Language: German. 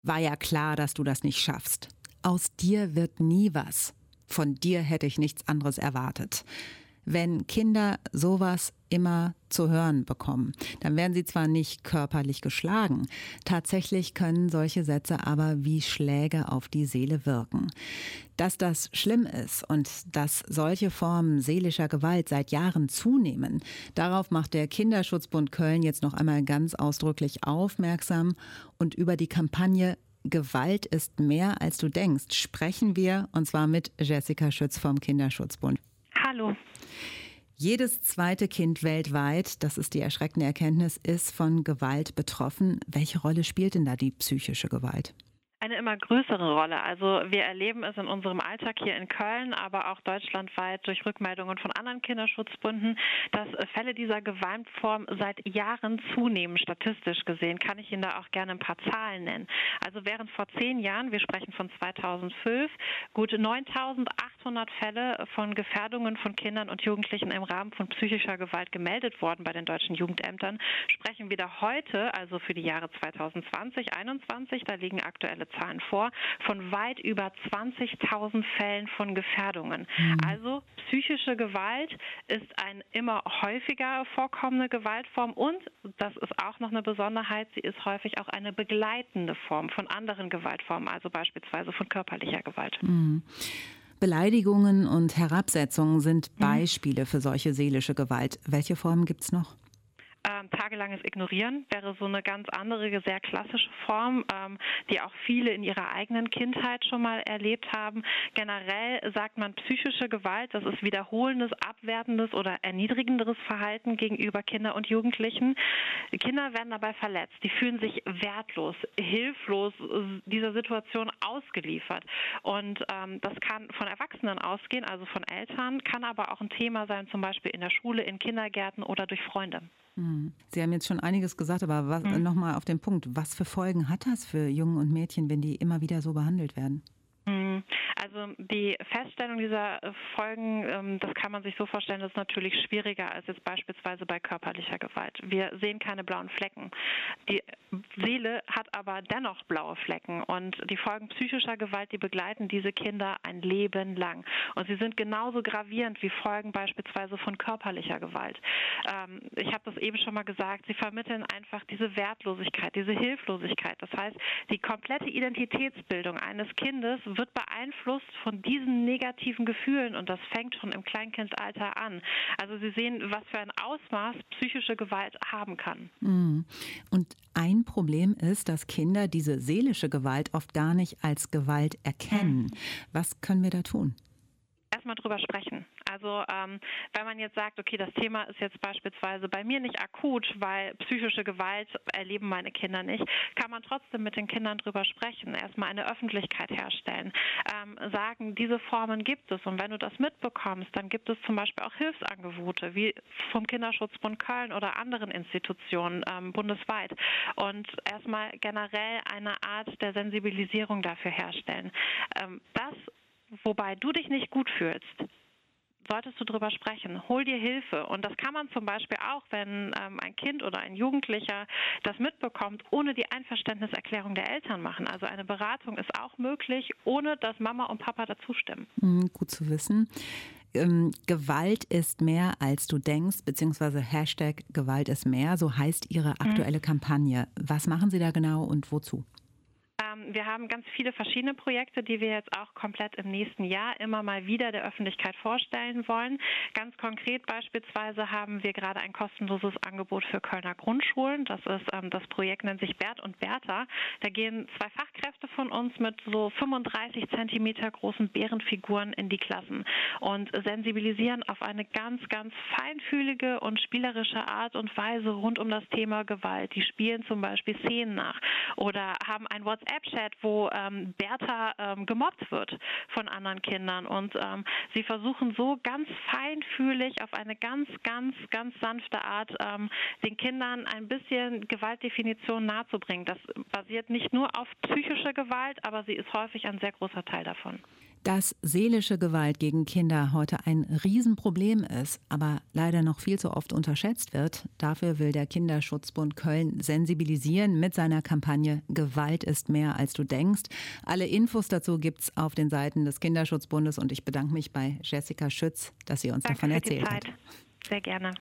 War ja klar, dass du das nicht schaffst. Aus dir wird nie was. Von dir hätte ich nichts anderes erwartet. Wenn Kinder sowas immer zu hören bekommen, dann werden sie zwar nicht körperlich geschlagen, tatsächlich können solche Sätze aber wie Schläge auf die Seele wirken. Dass das schlimm ist und dass solche Formen seelischer Gewalt seit Jahren zunehmen, darauf macht der Kinderschutzbund Köln jetzt noch einmal ganz ausdrücklich aufmerksam. Und über die Kampagne Gewalt ist mehr als du denkst sprechen wir, und zwar mit Jessica Schütz vom Kinderschutzbund. Hallo. Jedes zweite Kind weltweit, das ist die erschreckende Erkenntnis, ist von Gewalt betroffen. Welche Rolle spielt denn da die psychische Gewalt? Eine immer größere Rolle. Also wir erleben es in unserem Alltag hier in Köln, aber auch deutschlandweit durch Rückmeldungen von anderen Kinderschutzbunden, dass Fälle dieser Gewaltform seit Jahren zunehmen. Statistisch gesehen kann ich Ihnen da auch gerne ein paar Zahlen nennen. Also während vor 10 Jahren, wir sprechen von 2005, gut 9.800 Fälle von Gefährdungen von Kindern und Jugendlichen im Rahmen von psychischer Gewalt gemeldet worden bei den deutschen Jugendämtern, sprechen wir da heute, also für die Jahre 2020, 2021, da liegen aktuelle Zahlen vor, von weit über 20.000 Fällen von Gefährdungen. Also psychische Gewalt ist eine immer häufiger vorkommende Gewaltform und, das ist auch noch eine Besonderheit, sie ist häufig auch eine begleitende Form von anderen Gewaltformen, also beispielsweise von körperlicher Gewalt. Beleidigungen und Herabsetzungen sind Beispiele für solche seelische Gewalt. Welche Formen gibt es noch? Tagelanges Ignorieren wäre so eine ganz andere, sehr klassische Form, die auch viele in ihrer eigenen Kindheit schon mal erlebt haben. Generell sagt man psychische Gewalt, das ist wiederholendes, abwertendes oder erniedrigenderes Verhalten gegenüber Kindern und Jugendlichen. Die Kinder werden dabei verletzt, die fühlen sich wertlos, hilflos dieser Situation ausgeliefert. Und das kann von Erwachsenen ausgehen, also von Eltern, kann aber auch ein Thema sein, zum Beispiel in der Schule, in Kindergärten oder durch Freunde. Sie haben jetzt schon einiges gesagt, aber nochmal auf den Punkt. Was für Folgen hat das für Jungen und Mädchen, wenn die immer wieder so behandelt werden? Also die Feststellung dieser Folgen, das kann man sich so vorstellen, das ist natürlich schwieriger als jetzt beispielsweise bei körperlicher Gewalt. Wir sehen keine blauen Flecken. Die Seele hat aber dennoch blaue Flecken und die Folgen psychischer Gewalt, die begleiten diese Kinder ein Leben lang. Und sie sind genauso gravierend wie Folgen beispielsweise von körperlicher Gewalt. Ich habe das eben schon mal gesagt, sie vermitteln einfach diese Wertlosigkeit, diese Hilflosigkeit. Das heißt, die komplette Identitätsbildung eines Kindes wird beeinflusst von diesen negativen Gefühlen und das fängt schon im Kleinkindalter an. Also Sie sehen, was für ein Ausmaß psychische Gewalt haben kann. Und ein Problem ist, dass Kinder diese seelische Gewalt oft gar nicht als Gewalt erkennen. Was können wir da tun? Erstmal drüber sprechen. Also wenn man jetzt sagt, okay, das Thema ist jetzt beispielsweise bei mir nicht akut, weil psychische Gewalt erleben meine Kinder nicht, kann man trotzdem mit den Kindern drüber sprechen, erstmal eine Öffentlichkeit herstellen, sagen, diese Formen gibt es und wenn du das mitbekommst, dann gibt es zum Beispiel auch Hilfsangebote, wie vom Kinderschutzbund Köln oder anderen Institutionen bundesweit und erstmal generell eine Art der Sensibilisierung dafür herstellen. Wobei du dich nicht gut fühlst, solltest du drüber sprechen. Hol dir Hilfe. Und das kann man zum Beispiel auch, wenn ein Kind oder ein Jugendlicher das mitbekommt, ohne die Einverständniserklärung der Eltern machen. Also eine Beratung ist auch möglich, ohne dass Mama und Papa dazu stimmen. Gut zu wissen. Gewalt ist mehr, als du denkst, beziehungsweise Hashtag Gewalt ist mehr, so heißt Ihre aktuelle Kampagne. Was machen Sie da genau und wozu? Wir haben ganz viele verschiedene Projekte, die wir jetzt auch komplett im nächsten Jahr immer mal wieder der Öffentlichkeit vorstellen wollen. Ganz konkret beispielsweise haben wir gerade ein kostenloses Angebot für Kölner Grundschulen. Das Projekt nennt sich Bert und Bertha. Da gehen 2 Fachkräfte von uns mit so 35 Zentimeter großen Bärenfiguren in die Klassen und sensibilisieren auf eine ganz, ganz feinfühlige und spielerische Art und Weise rund um das Thema Gewalt. Die spielen zum Beispiel Szenen nach oder haben ein WhatsApp-Chat, wo Bertha gemobbt wird von anderen Kindern und sie versuchen so ganz feinfühlig auf eine ganz, ganz, ganz sanfte Art den Kindern ein bisschen Gewaltdefinition nahezubringen. Das basiert nicht nur auf psychische Gewalt, aber sie ist häufig ein sehr großer Teil davon. Dass seelische Gewalt gegen Kinder heute ein Riesenproblem ist, aber leider noch viel zu oft unterschätzt wird, dafür will der Kinderschutzbund Köln sensibilisieren mit seiner Kampagne Gewalt ist mehr als du denkst. Alle Infos dazu gibt's auf den Seiten des Kinderschutzbundes und ich bedanke mich bei Jessica Schütz, dass sie uns davon erzählt hat. Sehr gerne.